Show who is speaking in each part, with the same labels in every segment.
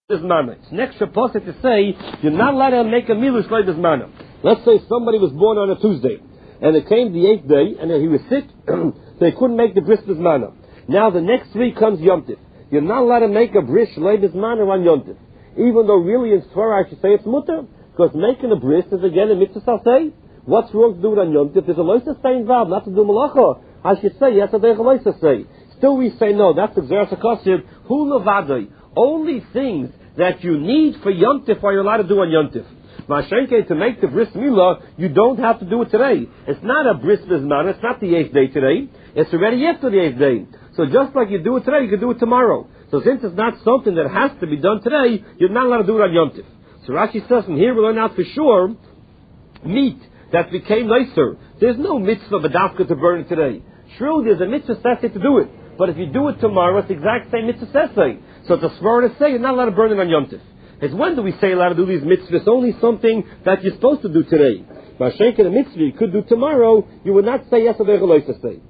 Speaker 1: This mana. It's an extra posset to say you're not allowed to make a meal like this mana. Let's say somebody was born on a Tuesday, and it came the 8th day, and he was sick, they couldn't make the bris mana. Now the next week comes Yom Tif. You're not allowed to make a bris leibis mana on Yom Tif. Even though really in Sfara I should say it's mutter, because making a bris is again a mitzvah salsei. What's wrong to do it on Yom Tif? There's a loisa say involved, not to do malacha. I should say yes, there's a loisa say. Still we say no, that's the Xeras HaKosir, hu levadai. Only things that you need for Yom Tif are you allowed to do on Yom Tif. Mashenke, to make the bris milah, you don't have to do it today. It's not a bris bisman, it's not the 8th day today. It's already after the 8th day. So just like you do it today, you can do it tomorrow. So since it's not something that has to be done today, you're not allowed to do it on Yom Tif. So Rashi says from here we learn out for sure, meat that became nicer. There's no mitzvah b'dafka to burn it today. True, there's a mitzvah sesay to do it. But if you do it tomorrow, it's the exact same mitzvah sesay. So it's a svara to say you're not allowed to burn it on Yom Tif. It's when do we say allowed to do these mitzvahs? Only something that you're supposed to do today. Mashenke the mitzvah you could do tomorrow, you would not say yes or to say.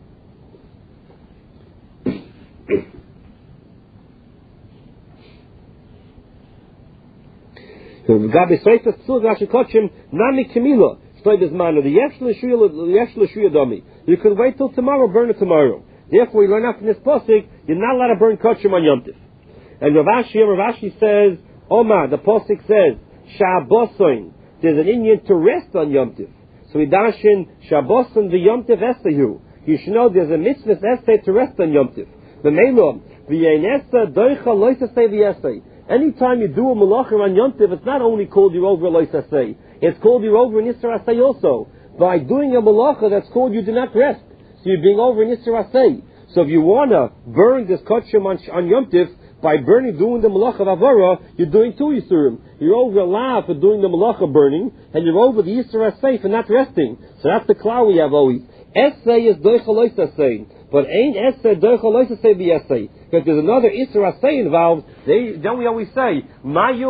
Speaker 1: Gabi Seifas Tzul Rashi Kochim Nami Kimila Stoy this man the Yesh L'Shuya Dami. You could wait till tomorrow, burn it tomorrow. Therefore, we learn out from this pasuk, you're not allowed to burn kochim on Yom Tif. And Ravashi says, Omar, the pasuk says, Shabosoin, there's an Indian to rest on Yom Tif. So we dash in Shabosoin the Yom Tif Esayu. You should know there's a mitzvah essay to rest on Yom Tif. The Melom, V'yenesa doicha loisasei v'yesei. Anytime you do a malacha on Yom Tif, it's not only called you over loisasei, it's called you over in Yisra Asay also. By doing a malacha, that's called you do not rest. So you're being over in Yisra Asay. So if you want to burn this kochim on Yom Tif, by doing the malacha of Avara, you're doing two Yisurim. You're over Allah for doing the malacha burning, and you're over the Yisra Asay for not resting. So that's the cloud we have always. Essay is doicha loisasei. But ain't essay doicha loisasei b'essay. Because there's another Yisra Asay involved, then we always say, Mayu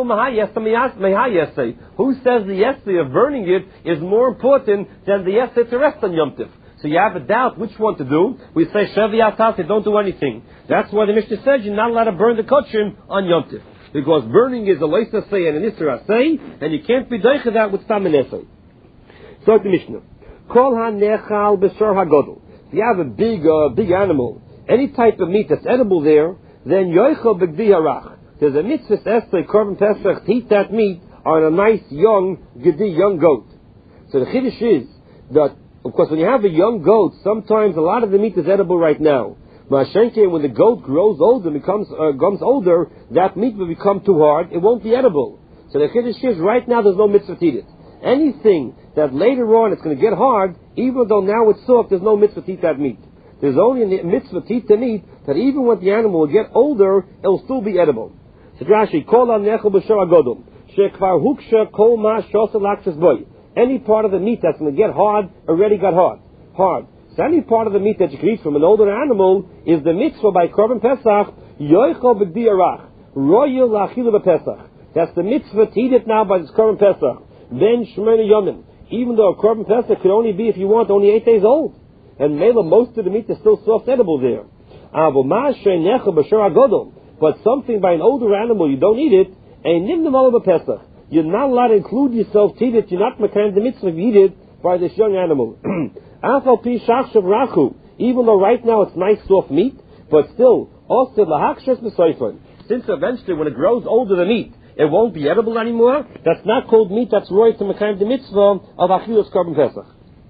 Speaker 1: mahayesay. Who says the essay of burning it is more important than the essay to rest on Yom Tif? So you have a doubt which one to do. We say Shevi Atase, don't do anything. That's why the Mishnah says you're not allowed to burn the kochim on Yom Tif. Because burning is a loisa say and an Yisra Asay, and you can't be doicha that with Stam and Essay. So the Mishnah. Kol ha-nechal b'shar ha-godol. If you have a big animal, any type of meat that's edible there, then yoichel b'gdi harach. There's a mitzvah essay, korban pesach, to eat that meat on a nice young goat. So the chiddush is that, of course, when you have a young goat, sometimes a lot of the meat is edible right now. Mashenke, when the goat grows older, becomes older, that meat will become too hard, it won't be edible. So the chiddush is, right now there's no mitzvah to eat it. Anything that later on it's going to get hard, even though now it's soft, there's no mitzvah to eat that meat. There's only a mitzvah to eat the meat that even when the animal will get older, it will still be edible. So Rashi, kol ha-nechal b'shar ha-godol, shekvar huksha kol ma shosel lakshas boy. Any part of the meat that's going to get hard, already got hard. So any part of the meat that you can eat from an older animal is the mitzvah by korban pesach, yoichel b'gdi harach, royal lachilu b'pesach. That's the mitzvah to eat it now by this korban pesach. Then shmona yomim. Even though a korban pesach could only be, if you want, only 8 days old. And mela, most of the meat is still soft edible there. But something by an older animal, you don't eat it, you're not allowed to include yourself to eat it. You're not making the mitzvah if you eat it by this young animal. Even though right now it's nice soft meat, but still, since eventually when it grows older the meat, it won't be edible anymore, that's not called meat, that's right to making the mitzvah of Achilas Korban Pesach.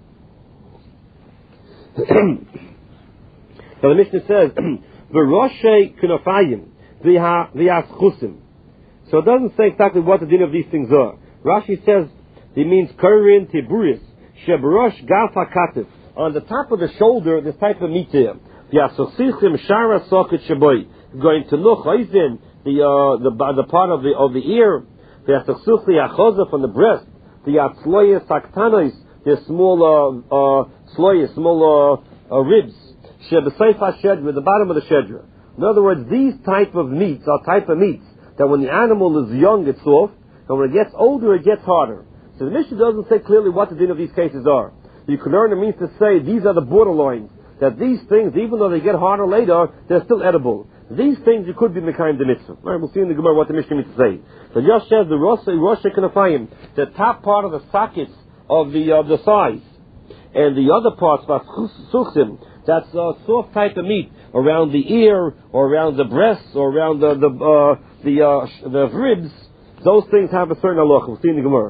Speaker 1: So the Mishnah says, "V'roshei kunafayim v'yaschusim." So it doesn't say exactly what the din of these things are. Rashi says it means korin tiburis shebrosh gaf hakatif. On the top of the shoulder, this type of meat there. V'yasosichim shara soket sheboy. Going to look oizin the part of the ear. V'yasosichli achoza from the breast. V'yatzloyes saktanos, the small small ribs. Shebeseif hashedra, with the bottom of the shedra. In other words, these type of meats are type of meats that when the animal is young it's soft, and when it gets older it gets harder. So the Mishnah doesn't say clearly what the din of these cases are. You can learn it means to say these are the borderlines. That these things, even though they get harder later, they're still edible. these things you could be Mekayim the mitzvah. All right, we'll see in the Gemara what the Mishnah means to say. So Yosh says the Rosh Kanafayim, the top part of the sockets of the thighs, and the other parts, Suchsim, that's a soft type of meat around the ear, or around the breasts, or around the ribs. Those things have a certain halacha. We'll see in the Gemara.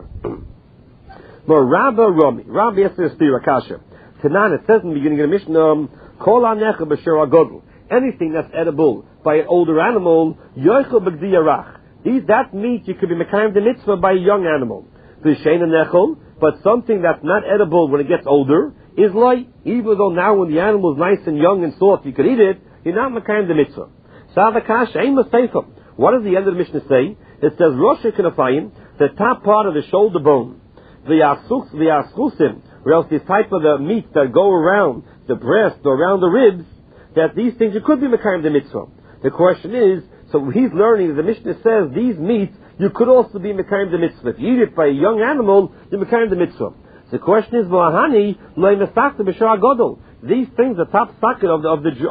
Speaker 1: Rabbi Yasser Spira Kasha. Tanan, it says in the beginning of the Mishnah, Kol Hanecha B'Sher HaGodel. Anything that's edible by an older animal, Yochel B'Gdi Yarach. That meat you could be Mekayim the mitzvah by a young animal. V'Shein Nechol, but something that's not edible when it gets older is light. Even though now when the animal is nice and young and soft, you could eat it, you're not Mekayim the mitzvah. Savakash Ein Maseifa. What does the end of the Mishnah say? It says Rosh Kanafayim, the top part of the shoulder bone, the Yaschusim, or else this type of the meat that go around the breast or around the ribs, that these things you could be Mekayim the mitzvah. The question is, so he's learning, the Mishnah says these meats you could also be Mekayim the mitzvah. If you eat it by a young animal, you're Mekayim the mitzvah. The question is, V'ahani lo yemesakta b'shar hagodol. These things, the top socket of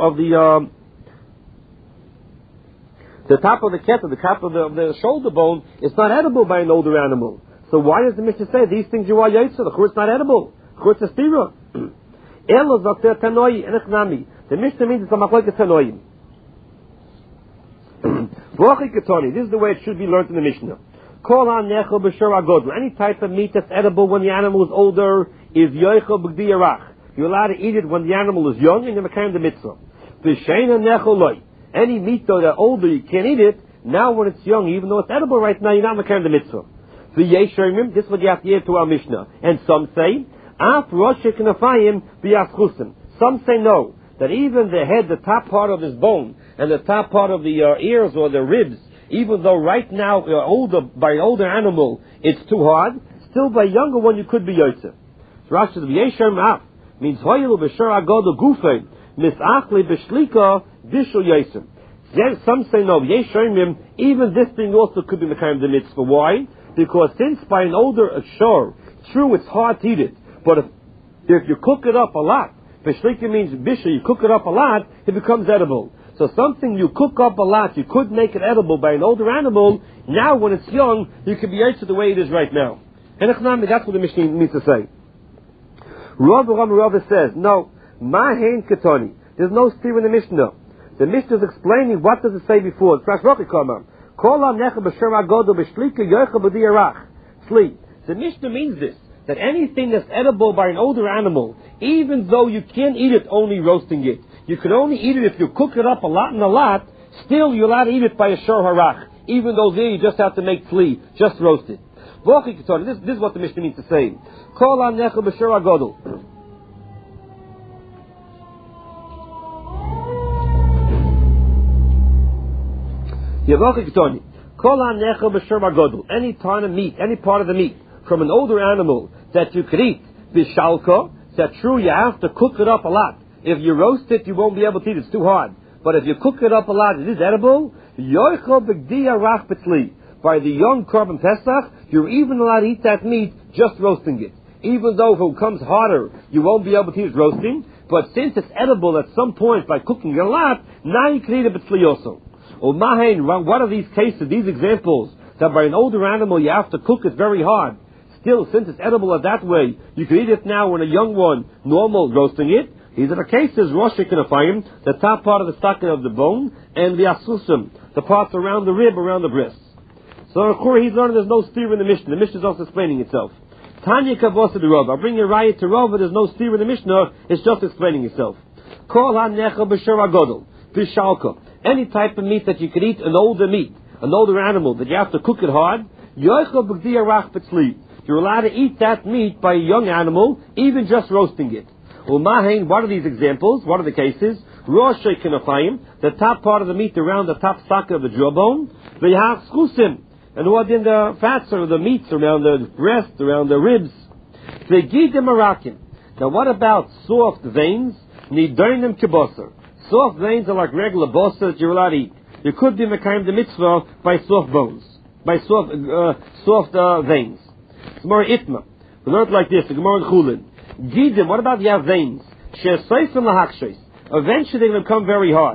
Speaker 1: the top of the kettle, the top of the shoulder bone, it's not edible by an older animal. So why does the Mishnah say these things you are yaitza? The church not edible. The church is stira. Elo zater tanoi enechnami. The Mishnah means it's a machlokes tanoim. This is the way it should be learned in the Mishnah. Kol ha'nechel b'shor hagodol. Any type of meat that's edible when the animal is older is yochel b'gdi yarach. You're allowed to eat it when the animal is young and you're mekayim the mitzvah. V'shein ha'nechel loy. Any meat though that's older you can't eat it. Now when it's young, even though it's edible right now, you're not mekayim the mitzvah. V'yeshomim. This is what you have to add to our Mishnah. And some say af rosh kanafayim b'yaschusim. Some say no. That even the head, the top part of his bone, and the top part of the ears or the ribs, even though right now by an older animal it's too hard, still by a younger one you could be yotze. So Rashi says v'yeshem af means hoyelu b'shor hagodol gufei misachli b'shlika bishul yosem. Some say no, v'yeshemim, even this thing also could be mekayim the mitzvah. Why? Because since by an older shor, true it's hard to eat it, but if you cook it up a lot, B'shlika means bishul, you cook it up a lot, it becomes edible. So something you cook up a lot, you could make it edible by an older animal. Now when it's young, you can be yotze the way it is right now. And that's what the Mishnah means to say. Rav says, no, mahen ketoni. There's no steer in the Mishnah. The Mishnah is explaining what does it say before. The Mishnah means this, that anything that's edible by an older animal, even though you can't eat it only roasting it, you can only eat it if you cook it up a lot and a lot, still you're allowed to eat it by a shor harach, even though there you just have to make tzli, just roast it. This is what the Mishnah means to say. Kol ha'nechel b'shor hagodol. Any part of meat, any part of the meat from an older animal that you could eat, bishalka, that's true, you have to cook it up a lot. If you roast it, you won't be able to eat it, it's too hard. But if you cook it up a lot, it is edible. By the young Korban Pesach, you're even allowed to eat that meat just roasting it. Even though if it becomes harder, you won't be able to eat it roasting. But since it's edible at some point by cooking it a lot, now you can eat it b'tzli also. What are these cases, these examples, that by an older animal you have to cook it very hard? Still, since it's edible that way, you can eat it now when a young one, normal, roasting it. These are the cases, Rosh Kanafayim, the top part of the socket of the bone, and the Asusim, the parts around the rib, around the breast. So, of course, he's learning there's no steer in the Mishnah. The Mishnah is also explaining itself. Tanya Kavosa de Rav. I'll bring you right to Rav, there's no steer in the Mishnah, it's just explaining itself. Kol ha'nechel b'shor hagodol, b'shalka. Any type of meat that you could eat, an older meat, an older animal, that you have to cook it hard, yochel b'gdi yarach b'tzli. You're allowed to eat that meat by a young animal, even just roasting it. Umahain, what are these examples? What are the cases? Rosh Kanafayim, the top part of the meat around the top socket of the jawbone. V'yachschusim, and what in the fats or the meats around the breast, around the ribs. V'gidim arakim. Now what about soft veins? Nidonim kibosar. Soft veins are like regular bosa that you're allowed to eat. You could be mekayim the mitzvah by soft bones, by soft veins. Gemara Itma. We learned like this, the Gemara in Chulin. Gidim, what about the veins? Eventually they're going to become very hard.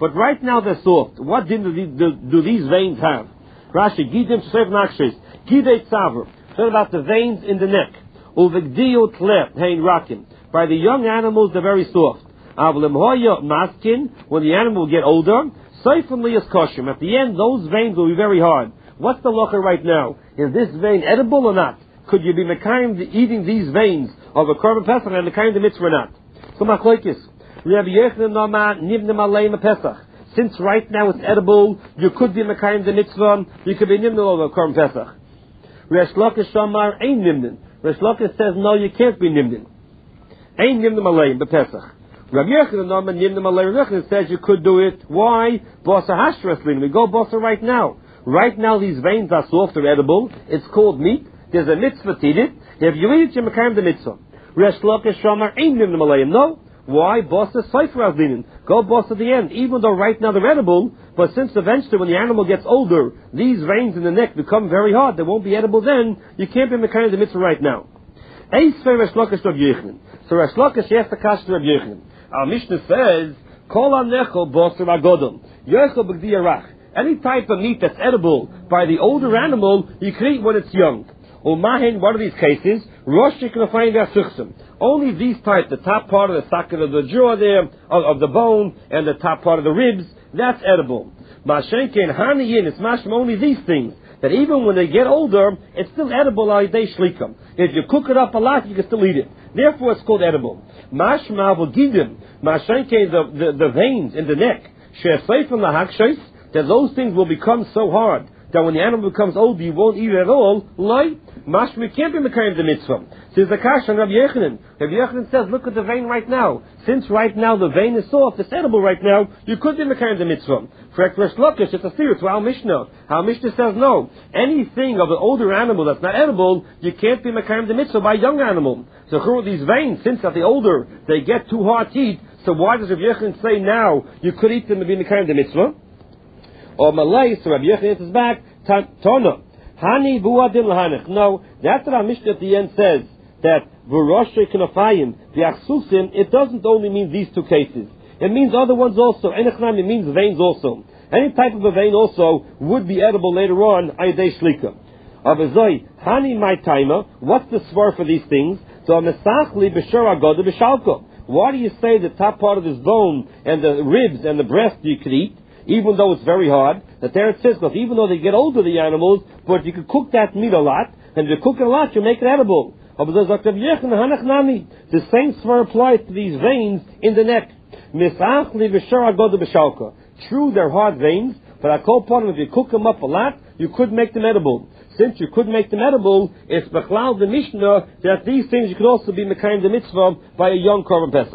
Speaker 1: But right now they're soft. What din do these veins have? Rashi, Gidim Shesef Nakshis, Gidei Tzaver. Talk about the veins in the neck. Uvegdiu Tlep, Hein Rakim. By the young animals, they're very soft. Avlim Hoya Maskin, when the animal will get older, Seifim Liyas Koshim. At the end, those veins will be very hard. What's the locha right now? Is this vein edible or not? Could you be mekayim eating these veins of a korban pesach and mekayim the mitzvah or not? So machlokes. Rabbi Yochanan Nama nivnem aleim pesach. Since right now it's edible, you could be mekayim the mitzvah. You could be nimnem over a korban pesach. Resh Lakish Shamar ain't nimnem. Resh Lakish says no, you can't be nimnem. Ain't nimnem aleim pesach. Rabbi Yochanan Nama nivnem aleim. Rabbi Yochanan says you could do it. Why? Bosa hashraslin. We go bosa right now. Right now these veins are soft or edible. It's called meat. There's a mitzvah to eat it. If you eat it, you're mekayim the mitzvah. Resh Lakish Shamar ain't nimnem aleim. No. Why? Bossa Seifer Azlinin. Go boss at the end. Even though right now they're edible, but since eventually when the animal gets older, these veins in the neck become very hard. They won't be edible then. You can't be mekayim the mitzvah right now. So Resh Lakish asked the kasha to Rabbi Yochanan. Our Mishnah says, Kol anechol bosser agodom. Yochel b'gdi arach. Any type of meat that's edible by the older animal, you can eat when it's young. Umahin, one of these cases, Rosh Shekhnafayim v'asuchsim. Only these types, the top part of the socket of the jaw there, of the bone, and the top part of the ribs, that's edible. Mashenken, Haniyin, it's mashma only these things, that even when they get older, it's still edible al yidei shlikam. If you cook it up a lot, you can still eat it. Therefore it's called edible. Mashma v'gidim, Mashenken, the veins in the neck, she'asayfim lahakshais, that those things will become so hard, that when the animal becomes older, you won't eat it at all. Like, mashma can't be mekayim the mitzvah. Says the kasha on Rabbi Yochanan. Rabbi Yochanan says, look at the vein right now. Since right now the vein is soft, it's edible right now, you could be mekayim the mitzvah. For Resh Lakish, it's a theory to our Mishnah. Our Mishnah says no. Anything of an older animal that's not edible, you can't be mekayim the mitzvah by a young animal. So through these veins, since at the older, they get too hard to eat, so why does Rabbi Yochanan say now you could eat them and be mekayim the mitzvah? Or Malay, so Rabbi Yochanan answers back, Tana. Hani buadim lahanich. No, that's what our Mishnah at the end says, that v'roshe knafayim, v'achsusim, it doesn't only mean these two cases. It means other ones also. Enechnam, it means veins also. Any type of a vein also would be edible later on, ayidei shlika. Avazoi, hani my timer, what's the svar for these things? So mesachli b'shor agoda b'shalko. Why do you say the top part of this bone and the ribs and the breast you could eat? Even though it's very hard, that there it says, because even though they get older, the animals, but you can cook that meat a lot, and if you cook it a lot, you make it edible. The same svar applies to these veins in the neck. True, they're hard veins, but I call upon them, if you cook them up a lot, you could make them edible. Since you could make them edible, it's Bechlal the Mishnah that these things you could also be mekayim the mitzvah by a young korban pesach.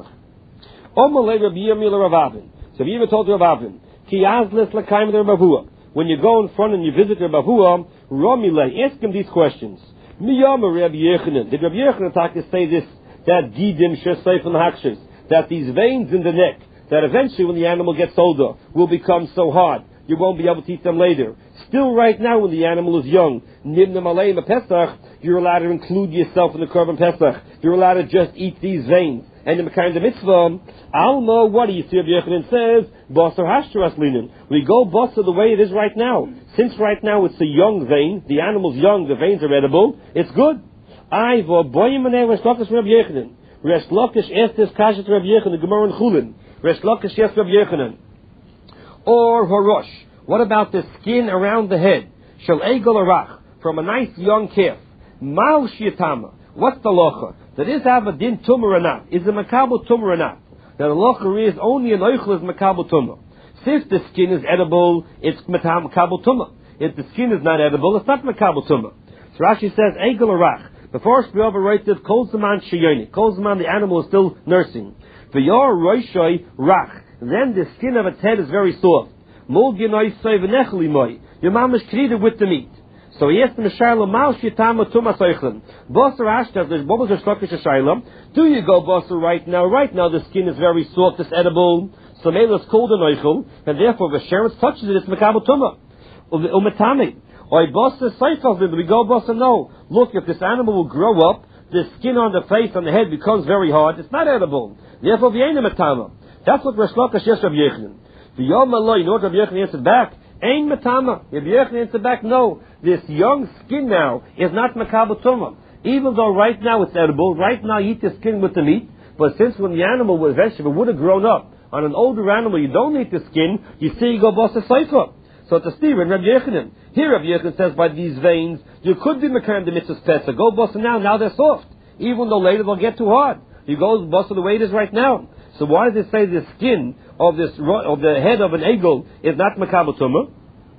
Speaker 1: So have you ever told Rav Avin? When you go in front and you visit Rav Avua, Romile, ask him these questions. Did Rabbi Yochanan say this, that gidim shesayf and hakshis, that these veins in the neck, that eventually when the animal gets older, will become so hard, you won't be able to eat them later. Still right now when the animal is young, nimnem aleim pesach, you're allowed to include yourself in the korban pesach. You're allowed to just eat these veins. And in the kind of mitzvah, Alma, what do you see? Rabbi Yochanan says, Basar Hashtaras Linen. We go Basar the way it is right now. Since right now it's a young vein, the animal's young, the veins are edible, it's good. Resh Lakish Rabbi Yochanan. Resh Lakish asked this kasha to Rabbi Yochanan, the Gemara in Chulin. Resh Lakish asked Rabbi Yochanan. Or Horosh. What about the skin around the head? Shel Egel Arach. From a nice young calf. Mal Shiatama. What's the locha? That is have a din tumor or not? Is a makabel tumor or not? Now the locha is only an oichel is makabel tumor. Since the skin is edible, it's makabel tumor. If the skin is not edible, it's not makabel tumor. So Rashi says, Egel Arach. Before Shpiova writes this, Kol Zaman Shiyoni. Kol Zaman, the animal is still nursing. V'yor Roishoi Rach. Then the skin of its head is very soft. Mol Ginoi Soy V'necheli Moi. Your mom is treated with the meat. So he asked him, Shayla, Mal Shitama Tumas Oichlin. Bosser Ashtas, what was the Shlokish Shayla? Do you go Bosser right now? Right now the skin is very soft, it's edible. So Mela is cold and Oichel, and therefore if Sheretz touches it, it's Makabal Tumah. Umetami. Or Bosser Seifel, we go Bosser, no. Look, if this animal will grow up, the skin on the face, on the head becomes very hard, it's not edible. Therefore, V'yenim Etama. That's what Resh Lakish yes Rabbi Yochanan. The Yom Aloi, you know what Rabbi Yochanan answered back? Ain matama. Rabbi Yochanan answered back, no. This young skin now is not makabel tumah. Even though right now it's edible, right now you eat the skin with the meat, but since when the animal, the vegetable, would have grown up, on an older animal you don't eat the skin, you see you go boss a seifa. So it's a steer in Rabbi Yochanan. Here Rabbi Yochanan says by these veins, you could be mekayim the mitzvahs pesach. Go boss now they're soft. Even though later they'll get too hard. You go boss the way it is right now. So why does it say the skin of the head of an eagle is not makabel tumah?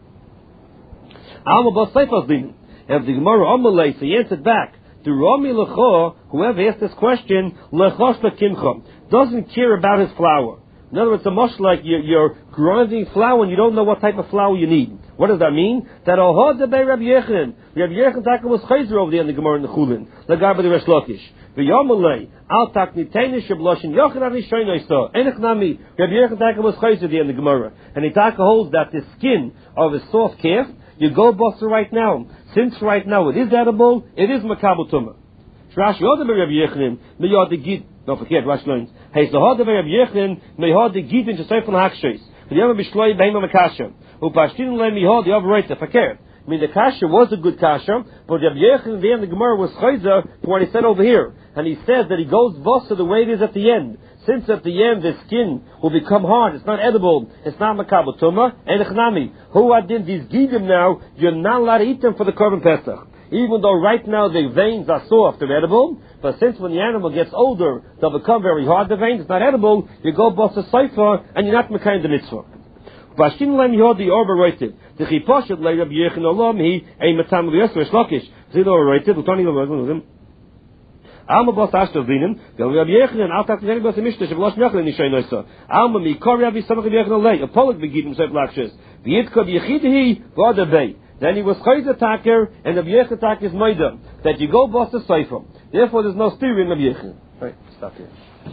Speaker 1: Alma boss seifas din. And the Gemara Amalei, so he answered back. The Rami Lecho, whoever asked this question, Lechosh Lekimcha, doesn't care about his flour. In other words, it's much like you're grinding flour and you don't know what type of flour you need. What does that mean? That Ohad Debei Rabbi Yochanan. Rabbi Yochanan Taka was chayzer over there in the Gemara in the Chulin. Lagar the Resh Lakish. V'yamalei, al taknitene shebloshin Yochanan Rishonoisa. Enech nami. Rabbi Yochanan Taka was chayzer there in the Gemara. And he Taka holds that the skin of a soft calf, you go buster right now. Since right now it is edible, it is makabel tumah. Shrash Yoda Rabbi Yochanan, meyad the gid. Don't forget, Rashi learns. Hey, so Hod Rabbi Yochanan, meyad the gid into Seifel Hakshos. V'yama b'shloi b'hema makasha. Upashtin le meyad the other right. Fakir. I mean, the kasha was a good kasha, but Rabbi Yochanan there in the Gemara was chayzer for what he said over here, and he says that he goes bossa the way it is at the end. Since at the end the skin will become hard, it's not edible, it's not makabel tumah, and echnami. Who are in these gidim now? You're not allowed to eat them for the korban pesach. Even though right now the veins are soft, they're edible, but since when the animal gets older, they'll become very hard. The veins, it's not edible. You go bossa seifa, and you're not mekayim the mitzvah. Vashkin lem yodi orba roited. The chiposhet le Rabbi Yochanan olam he a matam v'yosver shlokish. Zilo roited. Utani lo roited. Alma bos ashto zinin. Vel Rabbi Yochanan al tak zeni bos mishte shevlosh yochanan nishay noisa. Alma mi kor Rabbi Samach Rabbi Yochanan lei. A polik begidim seif lakshis. V'yitkod yichidihi v'odabei. Then he was chayzer taker and Rabbi Yochanan taker's maida that you go bos the seifam. Therefore, there's no steer in Rabbi Yochanan. Right. Stop here.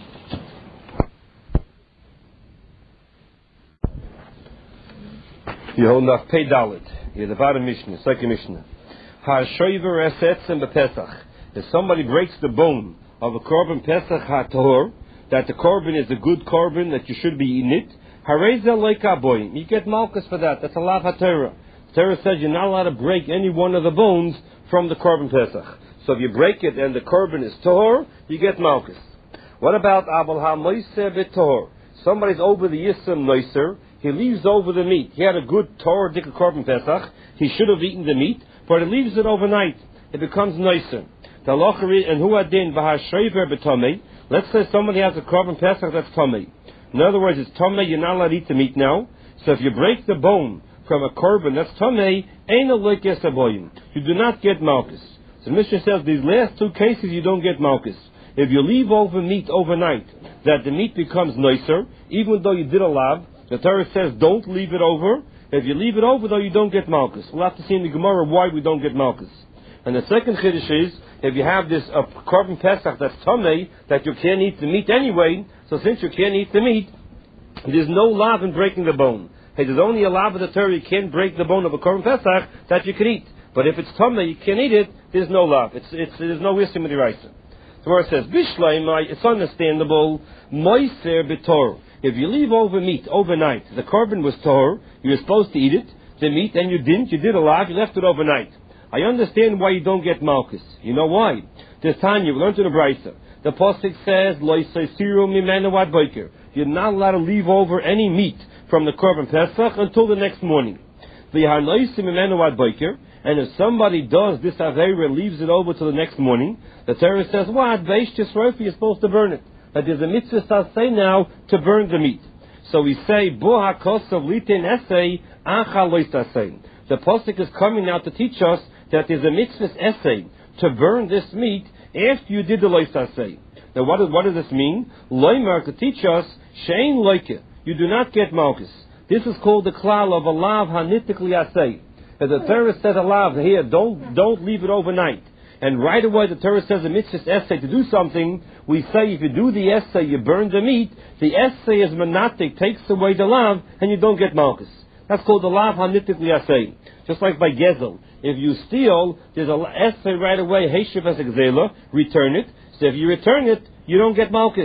Speaker 1: Yehonach Pei Dalet. You're the bottom Mishnah, second Mishnah. Hashoiver esets in the Pesach. If somebody breaks the bone of a korban Pesach hator, that the korban is a good korban, that you should be eating it, hareza leika boy. You get malchus for that. That's a lav haTorah. Torah says you're not allowed to break any one of the bones from the korban Pesach. So if you break it and the korban is tahor, you get malchus. What about abal ha-moiser b'tahor? Somebody's over the yisam noiser. He leaves over the meat. He had a good Torah dik korban Pesach. He should have eaten the meat, but he leaves it overnight. It becomes nicer. The lochari and who adin v'hashreiver b'tomei. Let's say somebody has a korban Pesach that's tomei. In other words, it's tomei. You're not allowed to eat the meat now. So if you break the bone from a korban that's tomei, ain't a loikes aboyim. You do not get malchus. So the Mishnah says these last two cases you don't get malchus. If you leave over meat overnight, that the meat becomes nicer, even though you did a lav. The Torah says don't leave it over. If you leave it over, though, you don't get malchus. We'll have to see in the Gemara why we don't get malchus. And the second chiddush is, if you have this korban Pesach that's tamei, that you can't eat the meat anyway, so since you can't eat the meat, there's no lav in breaking the bone. Hey, there's only a lav of the Torah, you can't break the bone of a korban Pesach that you can eat. But if it's tamei, you can't eat it, there's no lav. There's no wisdom in the Raisa. The word says, Bishleimai, it's understandable, moiser b'tor. If you leave over meat overnight, the korban was tahor, you were supposed to eat it, the meat, and you didn't, you did a lot, you left it overnight. I understand why you don't get malchus. You know why? This Tanya, we learned in the Brisa. The Pasuk says, Lo yisaysiru mimenu ad boker. You're not allowed to leave over any meat from the korban Pesach until the next morning. V'yahanoisim mimenu ad boker. And if somebody does this aveira, leaves it over to the next morning, the Torah says, what? Beish tisrofi, you're supposed to burn it. That there's a mitzvah say now to burn the meat. So we say, Bo ha-kosav litin esei, acha lo yisasei. The Pasuk is coming now to teach us that there's a mitzvah essay to burn this meat after you did the lo yisasei. Now what does this mean? Loimer, to teach us, shein loike. You do not get malchus. This is called the klal of a lav hanitikli asei. As the Torah says a lav, here, don't leave it overnight. And right away the Torah says a mitzvah essay to do something. We say if you do the essay, you burn the meat. The essay is manatik, takes away the lav, and you don't get malchus. That's called the lav hanitik liyasei. Just like by gezel. If you steal, there's an essay right away, heishiv as a gzela, return it. So if you return it, you don't get malchus.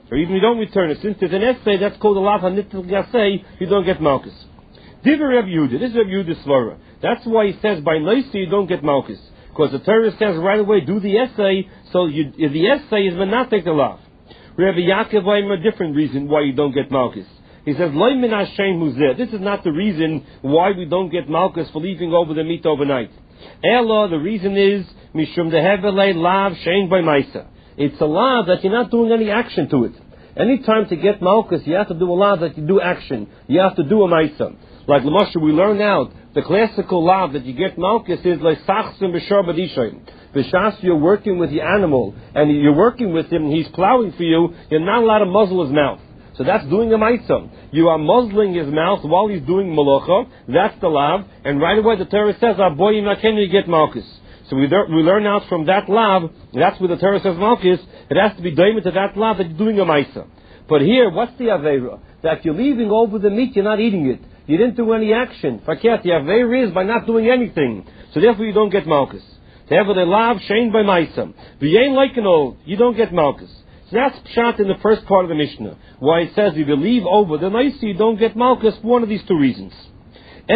Speaker 1: or even you don't return it. Since there's an essay, that's called a lav hanitl gasei, you don't get malchus. Divrei Reb Yehuda, this is Reb Yehuda's svara. That's why he says by noisi you don't get malchus, because the Torah says right away do the essay, so the essay is menatek the lav. Rabbi Yaakov a different reason why you don't get malchus. He says loy min hashem muzeh. This is not the reason why we don't get malchus for leaving over the meat overnight. Ella, the reason is mishum dehevelei lav shein by maisa. It's a lav that you're not doing any action to it. Any time to get malchus, you have to do a lav that you do action. You have to do a maisa. Like Lamashah, we learn out the classical law that you get malchus is like sachsim b'shar b'dishayin. B'shas, you're working with the animal and you're working with him and he's plowing for you, you're not allowed to muzzle his mouth. So that's doing a maisa. You are muzzling his mouth while he's doing malacha. That's the lav. And right away the Torah says, "Aboyim naken you get malchus." So we learn out from that lav. That's where the Torah says malchus. It has to be daimah to that lav that you're doing a maisa. But here, what's the aveira? That you're leaving over the meat, you're not eating it. You didn't do any action. Faket, the aveira is by not doing anything. So therefore you don't get malchus. Therefore the lav shein by maisa. V'yein leikenol, you don't get malchus. So that's pshat in the first part of the Mishnah. Why it says if you leave over the noisi, you don't get malchus for one of these two reasons. But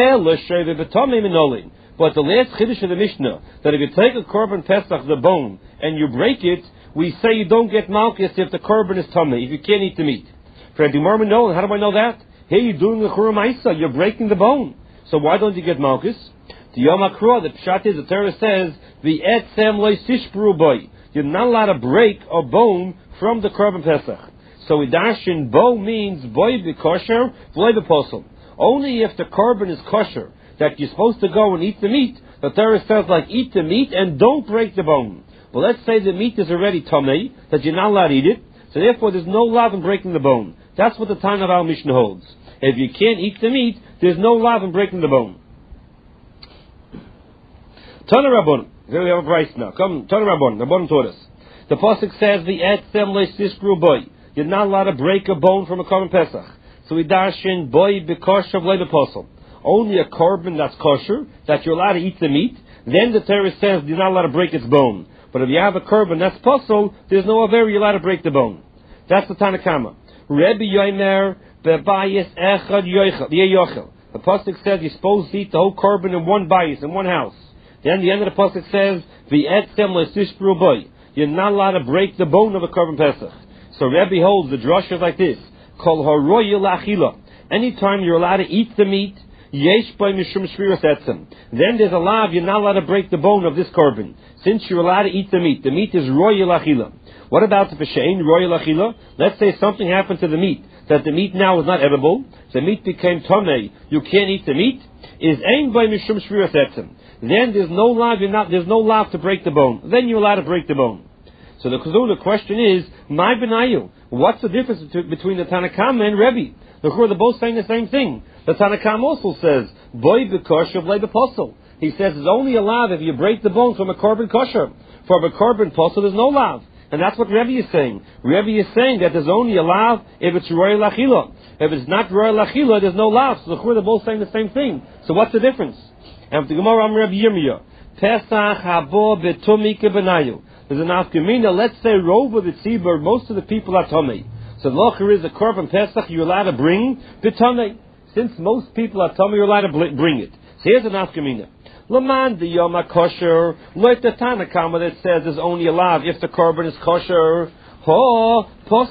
Speaker 1: the last chiddush of the Mishnah, that if you take a korban pesach, the bone, and you break it, we say you don't get malchus if the korban is tamei, if you can't eat the meat. For how do I know that? Here you're doing a churah ma'isa, you're breaking the bone. So why don't you get malchus? The Yom HaKrua, the pshat is, the Torah says, the etzem loy sishpru boy. You're not allowed to break a bone from the korban pesach. So idashin bo means boy be kosher, v'loy be posel. Only if the korban is kosher, that you're supposed to go and eat the meat, the Torah says like eat the meat and don't break the bone. Well, let's say the meat is already tamei, that you're not allowed to eat it, so therefore there's no lav in breaking the bone. That's what the Tana of our Mishnah holds. If you can't eat the meat, there's no lav in breaking the bone. Tana Rabbon. Here we have a price now. Come, Tana Rabbon. Rabbon taught us. The pasuk says the etzem leisishkru boy. You're not allowed to break a bone from a korban pesach. So we darshin boy bekosher v'loy beposel. Only a korban that's kosher, that you're allowed to eat the meat. Then the Torah says you're not allowed to break its bone. But if you have a korban that's posel, there's no aver you're allowed to break the bone. That's the Tanakama. Rebbe Yomer bebayis echad yochel. The pasuk says you're supposed to eat the whole korban in one bayis, in one house. Then the end of the pasuk says v'etzem leisishpru boy. You're not allowed to break the bone of a korban pesach. So Rebbe holds the drush is like this: kol haroy lachila. Anytime you're allowed to eat the meat, yesh by mishum shviras etzem. Then there's a lav you're not allowed to break the bone of this korban, since you're allowed to eat the meat. The meat is roy lachila. What about the peshein roy lachila? Let's say something happened to the meat, that the meat now is not edible. The meat became tomei. You can't eat the meat. Is ein by mishum shviras etzem. Then there's no lav. There's no lav to break the bone. Then you're allowed to break the bone. So the question is, my benayu. What's the difference between the Tanakama and Rebbe? They're both saying the same thing. The Tanakama also says, boy bekosher v'lei beposel. He says it's only a lav if you break the bone from a korban kosher. For a korban posel, there's no lav. And that's what Rebbe is saying. Rebbe is saying that there's only a lav if it's royal lachila. If it's not royal lachila, there's no lav. So they're both saying the same thing. So what's the difference? And the Gemara Am Rebbe Yirmiyah. Pesach habo betumi kebenayu. There's an afkamina. Let's say Rova the Tzibur, most of the people are tummy. So the locher is a korban pesach you're allowed to bring b'tummy. Since most people are tummy, you're allowed to bring it. So here's an afkamina. Laman the Yom HaKosher, like the Tanakama that says there's only a lav if the korban is kosher.